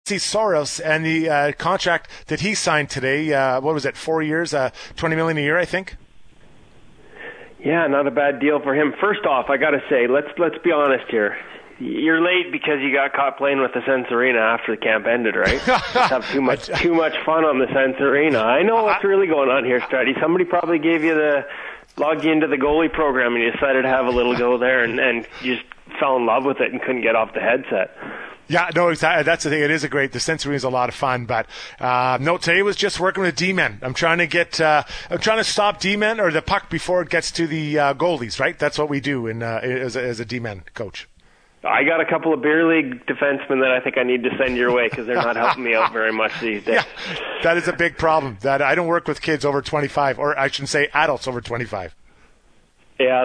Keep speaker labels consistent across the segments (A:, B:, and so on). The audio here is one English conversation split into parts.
A: Juuse Saros and the contract that he signed today. What was it? 4 years, $20 million a year, I think.
B: Yeah, not a bad deal for him. First off, I got to say, let's be honest here. You're late because you got caught playing with the Sens Arena after the camp ended, right? Let's have too much fun on the Sens Arena. I know what's really going on here, Struddy. Somebody probably logged you into the goalie program and you decided to have a little go there and you just fell in love with it and couldn't get off the headset.
A: Yeah, no, exactly. That's the thing. It is the Sensory is a lot of fun, but no, today was just working with D-men. I'm trying to stop D-men or the puck before it gets to the goalies, right? That's what we do as a D-men coach.
B: I got a couple of beer league defensemen that I think I need to send your way because they're not helping me out very much these days.
A: Yeah, that is a big problem. That I don't work with kids over 25, or I shouldn't say adults over 25.
B: Yeah,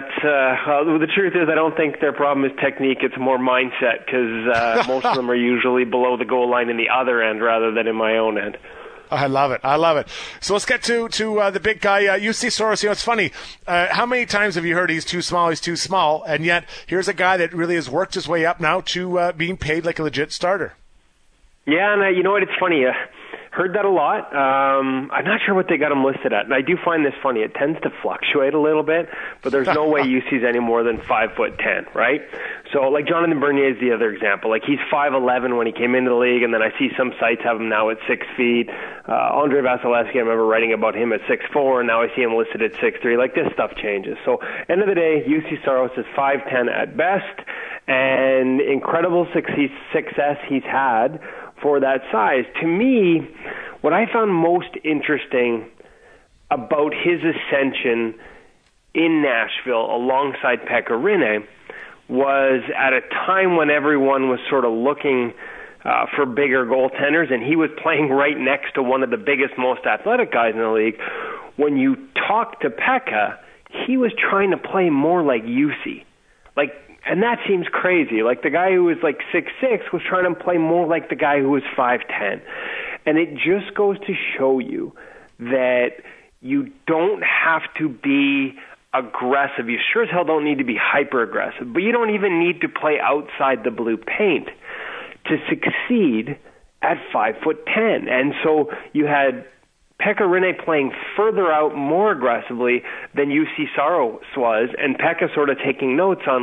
B: the truth is I don't think their problem is technique. It's more mindset because most of them are usually below the goal line in the other end rather than in my own end.
A: I love it. So let's get to the big guy, Juuse Saros. It's funny. How many times have you heard he's too small, and yet here's a guy that really has worked his way up now to being paid like a legit starter.
B: Yeah, and you know what? It's funny. Heard that a lot. I'm not sure what they got him listed at, and I do find this funny. It tends to fluctuate a little bit, but there's no way Juuse's any more than 5'10", right? So, like Jonathan Bernier is the other example. Like he's 5'11" when he came into the league, and then I see some sites have him now at 6 feet. Andre Vasilevsky, I remember writing about him at 6'4", and now I see him listed at 6'3". Like this stuff changes. So, end of the day, Juuse Saros is 5'10" at best, and incredible success he's had for that size. To me, what I found most interesting about his ascension in Nashville alongside Pekka Rinne was at a time when everyone was sort of looking for bigger goaltenders, and he was playing right next to one of the biggest, most athletic guys in the league. When you talk to Pekka, he was trying to play more like Juuse. And that seems crazy. Like the guy who was like 6'6" was trying to play more like the guy who was 5'10". And it just goes to show you that you don't have to be aggressive. You sure as hell don't need to be hyper aggressive, but you don't even need to play outside the blue paint to succeed at 5'10". And so you had Pekka Rinne playing further out more aggressively than Juuse Saros was, and Pekka sort of taking notes on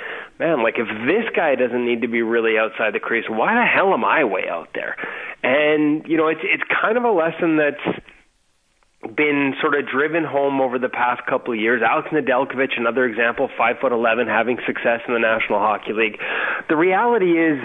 B: if this guy doesn't need to be really outside the crease, why the hell am I way out there? And, it's kind of a lesson that's been sort of driven home over the past couple of years. Alex Nedeljkovic, another example, 5'11", having success in the National Hockey League. The reality is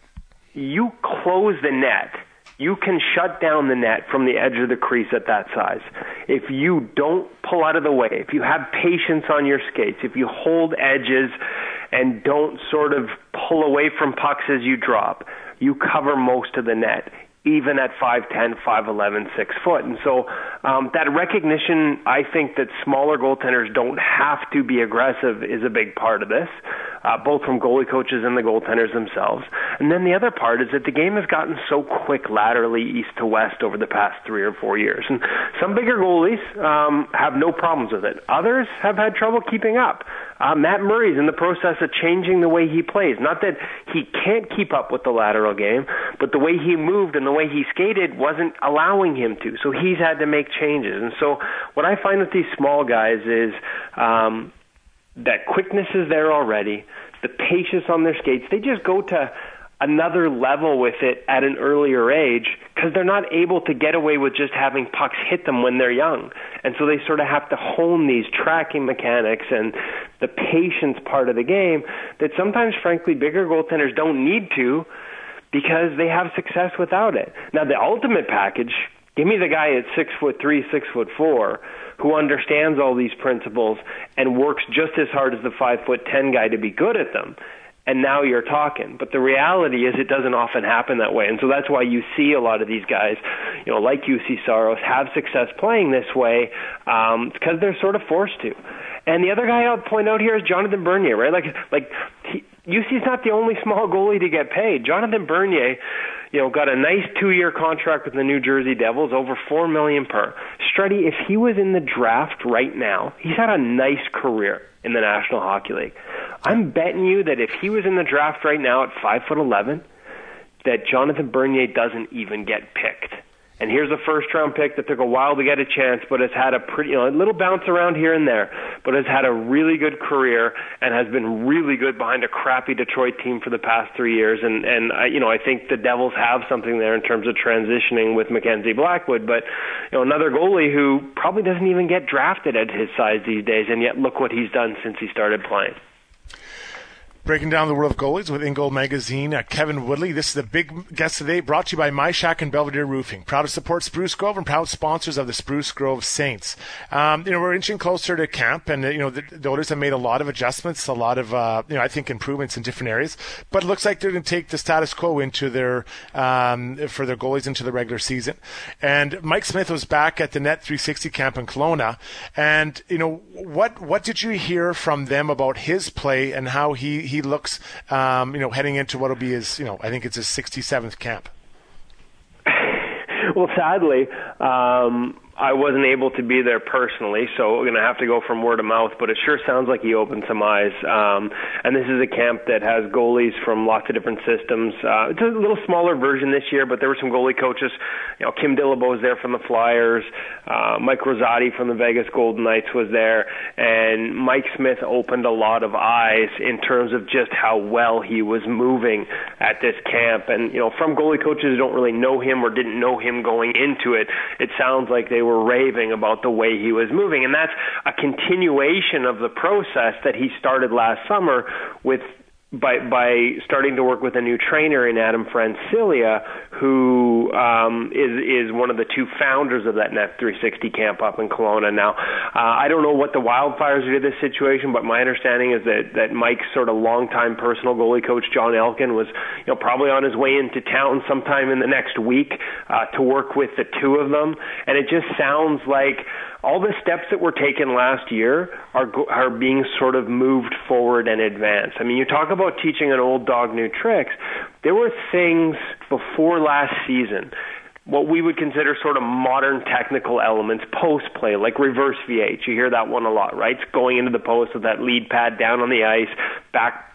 B: you close the net. You can shut down the net from the edge of the crease at that size. If you don't pull out of the way, if you have patience on your skates, if you hold edges and don't sort of pull away from pucks as you drop, you cover most of the net, even at 5'10", 5'11", 6 foot. And so that recognition, I think that smaller goaltenders don't have to be aggressive is a big part of this, both from goalie coaches and the goaltenders themselves. And then the other part is that the game has gotten so quick laterally east to west over the past 3 or 4 years. And some bigger goalies have no problems with it. Others have had trouble keeping up. Matt Murray's in the process of changing the way he plays. Not that he can't keep up with the lateral game, but the way he moved and the way he skated wasn't allowing him to. So he's had to make changes. And so what I find with these small guys is that quickness is there already, the patience on their skates. They just go to another level with it at an earlier age because they're not able to get away with just having pucks hit them when they're young. And so they sort of have to hone these tracking mechanics and the patience part of the game that sometimes, frankly, bigger goaltenders don't need to because they have success without it. Now, the ultimate package, give me the guy at 6'3", 6'4", who understands all these principles and works just as hard as the 5'10" guy to be good at them. And now you're talking. But the reality is it doesn't often happen that way. And so that's why you see a lot of these guys, like Juuse Saros, have success playing this way because they're sort of forced to. And the other guy I'll point out here is Jonathan Bernier, right? Juuse's not the only small goalie to get paid. Jonathan Bernier, got a nice 2-year contract with the New Jersey Devils, over $4 million per. Struddy, if he was in the draft right now, he's had a nice career in the National Hockey League. I'm betting you that if he was in the draft right now at 5'11", that Jonathan Bernier doesn't even get picked. And here's a first-round pick that took a while to get a chance, but has had a pretty, a little bounce around here and there, but has had a really good career and has been really good behind a crappy Detroit team for the past 3 years. And I think the Devils have something there in terms of transitioning with Mackenzie Blackwood. But another goalie who probably doesn't even get drafted at his size these days, and yet look what he's done since he started playing.
A: Breaking down the world of goalies with In Goal Magazine, Kevin Woodley. This is the big guest today, brought to you by My Shack and Belvedere Roofing. Proud to support Spruce Grove and proud sponsors of the Spruce Grove Saints. We're inching closer to camp, and the Oilers have made a lot of adjustments, a lot of I think improvements in different areas. But it looks like they're going to take the status quo into their for their goalies into the regular season. And Mike Smith was back at the Net 360 camp in Kelowna, and what did you hear from them about his play and how he looks, heading into what will be his, I think it's his 67th camp?
B: Well, sadly, I wasn't able to be there personally, so we're going to have to go from word of mouth, but it sure sounds like he opened some eyes. And this is a camp that has goalies from lots of different systems. It's a little smaller version this year, but there were some goalie coaches. Kim Dillabow is there from the Flyers. Mike Rosati from the Vegas Golden Knights was there. And Mike Smith opened a lot of eyes in terms of just how well he was moving at this camp. And, from goalie coaches who don't really know him or didn't know him going into it, it sounds like they were raving about the way he was moving. And that's a continuation of the process that he started last summer with by starting to work with a new trainer in Adam Francilia, who is one of the two founders of that Net 360 camp up in Kelowna. Now, I don't know what the Wildfires did this situation, but my understanding is that Mike's sort of longtime personal goalie coach, John Elkin, was probably on his way into town sometime in the next week to work with the two of them. And it just sounds like all the steps that were taken last year are being sort of moved forward and advanced. I mean, you talk about teaching an old dog new tricks. There were things before last season, what we would consider sort of modern technical elements post-play, like reverse VH. You hear that one a lot, right? It's going into the post with that lead pad down on the ice, back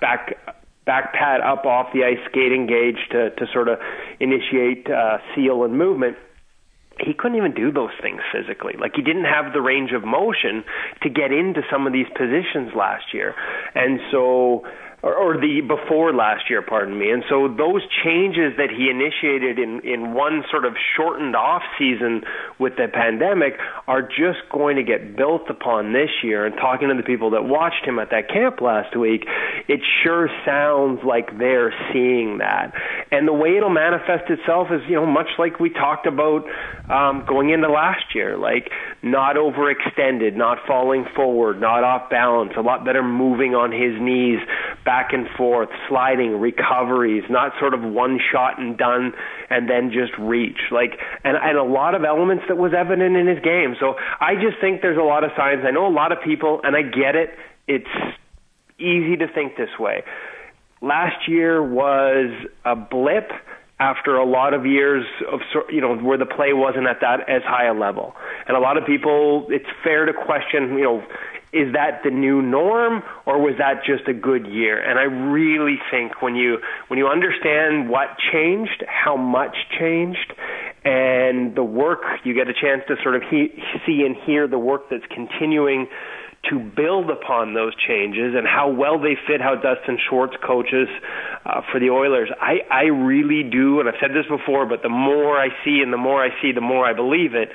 B: pad up off the ice, skating gauge to sort of initiate seal and movement. He couldn't even do those things physically. Like, he didn't have the range of motion to get into some of these positions last year. And so, or the before last year, pardon me. And so those changes that he initiated in one sort of shortened off season with the pandemic are just going to get built upon this year. And talking to the people that watched him at that camp last week, it sure sounds like they're seeing that. And the way it'll manifest itself is, much like we talked about going into last year, like not overextended, not falling forward, not off balance, a lot better moving on his knees, back and forth, sliding, recoveries, not sort of one shot and done and then just reach. And a lot of elements that was evident in his game. So I just think there's a lot of signs. I know a lot of people, and I get it, it's easy to think this way. Last year was a blip after a lot of years of, where the play wasn't at that as high a level. And a lot of people, it's fair to question, is that the new norm, or was that just a good year? And I really think when you understand what changed, how much changed, and the work, you get a chance to sort of see and hear the work that's continuing to build upon those changes and how well they fit, how Dustin Schwartz coaches for the Oilers. I really do, and I've said this before, but the more I see and the more I see, the more I believe it.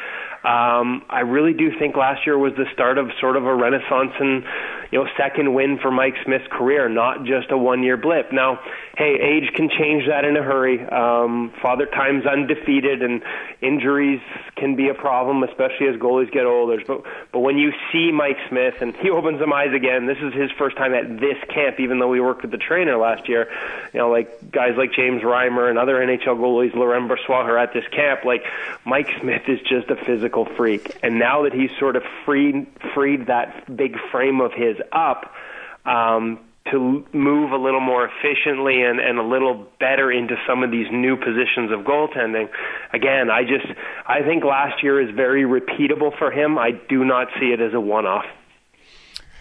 B: I really do think last year was the start of sort of a renaissance and second win for Mike Smith's career, not just a one-year blip. Now, hey, age can change that in a hurry. Father Time's undefeated, and injuries can be a problem, especially as goalies get older. But when you see Mike Smith, and he opens some eyes again, this is his first time at this camp, even though we worked with the trainer last year, like guys like James Reimer and other NHL goalies, Laurent Brossoit, are at this camp. Like, Mike Smith is just a physical freak. And now that he's sort of freed that big frame of his up, to move a little more efficiently and a little better into some of these new positions of goaltending. Again, I think last year is very repeatable for him. I do not see it as a one-off.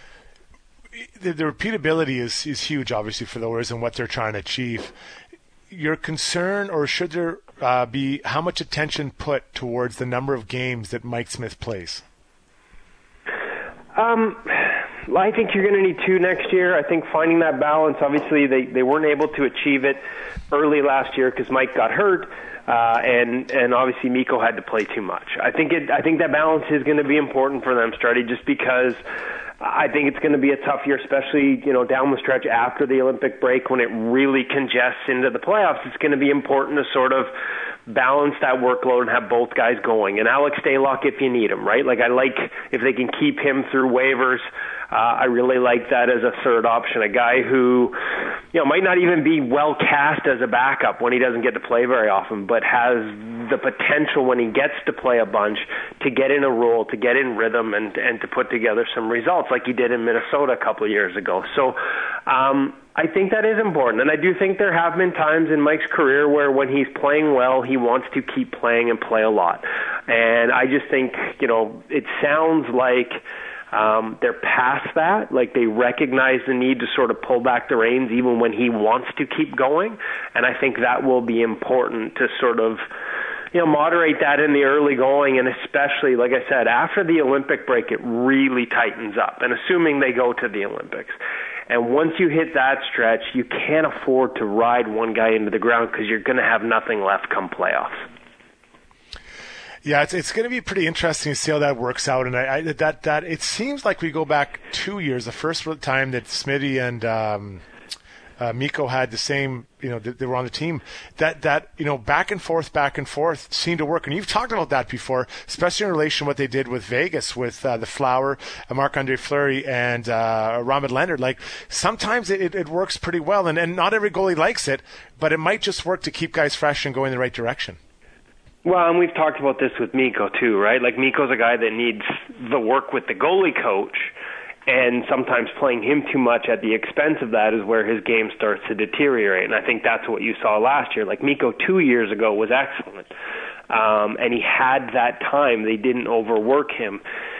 B: The
A: repeatability is huge, obviously, for the Oilers and what they're trying to achieve. your concern, or should there be how much attention put towards the number of games that Mike Smith plays?
B: I think you're going to need 2 next year. I think finding that balance, obviously they weren't able to achieve it early last year because Mike got hurt, and obviously Mikko had to play too much. I think that balance is going to be important for them, Struddy, just because I think it's going to be a tough year, especially, down the stretch after the Olympic break when it really congests into the playoffs. It's going to be important to sort of balance that workload and have both guys going. And Alex Stalock if you need him, right? I like if they can keep him through waivers. I really like that as a third option, a guy who, might not even be well cast as a backup when he doesn't get to play very often, but has the potential when he gets to play a bunch to get in a role, to get in rhythm, and to put together some results like he did in Minnesota a couple of years ago. So I think that is important, and I do think there have been times in Mike's career where when he's playing well, he wants to keep playing and play a lot. And I just think, it sounds like they're past that. They recognize the need to sort of pull back the reins even when he wants to keep going. And I think that will be important to sort of, moderate that in the early going. And especially, like I said, after the Olympic break, it really tightens up. And assuming they go to the Olympics. And once you hit that stretch, you can't afford to ride one guy into the ground because you're going to have nothing left come playoffs.
A: Yeah, it's going to be pretty interesting to see how that works out. And that it seems like we go back 2 years, the first time that Smitty and Mikko had the same, they were on the team, that back and forth seemed to work. And you've talked about that before, especially in relation to what they did with Vegas with the Flower, Marc-Andre Fleury, and Robin Leonard. Sometimes it works pretty well, and not every goalie likes it, but it might just work to keep guys fresh and go in the right direction.
B: Well, and we've talked about this with Mikko too, right? Mikko's a guy that needs the work with the goalie coach, and sometimes playing him too much at the expense of that is where his game starts to deteriorate. And I think that's what you saw last year. Mikko 2 years ago was excellent, and he had that time. They didn't overwork him.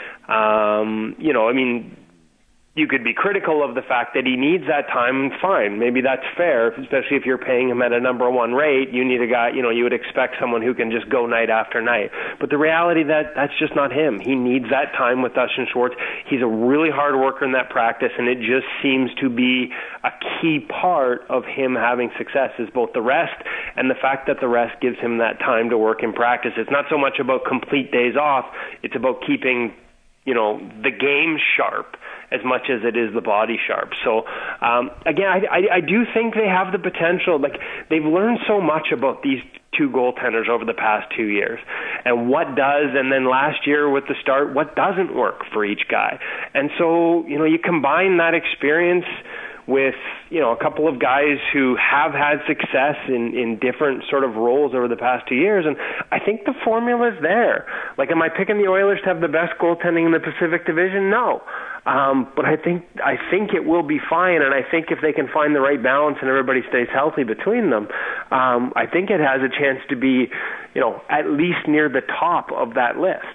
B: You could be critical of the fact that he needs that time, fine. Maybe that's fair, especially if you're paying him at a number one rate. You need a guy, you would expect someone who can just go night after night. But the reality that's just not him. He needs that time with Dustin Schwartz. He's a really hard worker in that practice, and it just seems to be a key part of him having success is both the rest and the fact that the rest gives him that time to work in practice. It's not so much about complete days off. It's about keeping, the game sharp as much as it is the body sharp. So, again, I do think they have the potential. They've learned so much about these two goaltenders over the past 2 years and what does, and then last year with the start, what doesn't work for each guy. And so, you combine that experience with, a couple of guys who have had success in different sort of roles over the past 2 years, and I think the formula's there. Am I picking the Oilers to have the best goaltending in the Pacific Division? No. But I think it will be fine, and I think if they can find the right balance and everybody stays healthy between them, I think it has a chance to be, at least near the top of that list.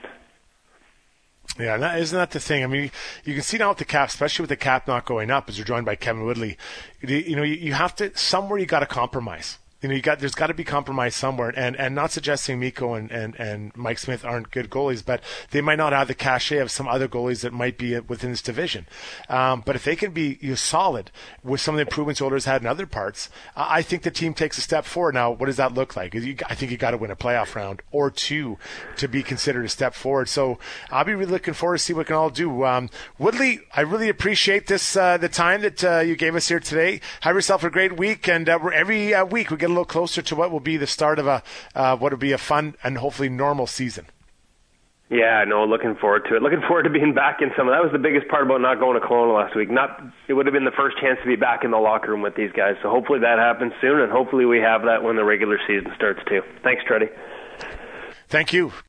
A: Yeah, isn't that the thing? I mean, you can see now with the cap, especially with the cap not going up, as you're joined by Kevin Woodley, you have to, somewhere you got to compromise. There's got to be compromise somewhere, and not suggesting Mikko and Mike Smith aren't good goalies, but they might not have the cachet of some other goalies that might be within this division. But if they can be solid with some of the improvements Oilers had in other parts, I think the team takes a step forward. Now, what does that look like? I think you got to win a playoff round or two to be considered a step forward. So I'll be really looking forward to see what we can all do. Woodley, I really appreciate this the time that you gave us here today. Have yourself a great week, and every week we get a little closer to what will be the start of what will be a fun and hopefully normal season.
B: Yeah, no, looking forward to it. Looking forward to being back in some of that. Was the biggest part about not going to Kelowna last week. It would have been the first chance to be back in the locker room with these guys. So hopefully that happens soon, and hopefully we have that when the regular season starts too. Thanks, Truddy.
A: Thank you.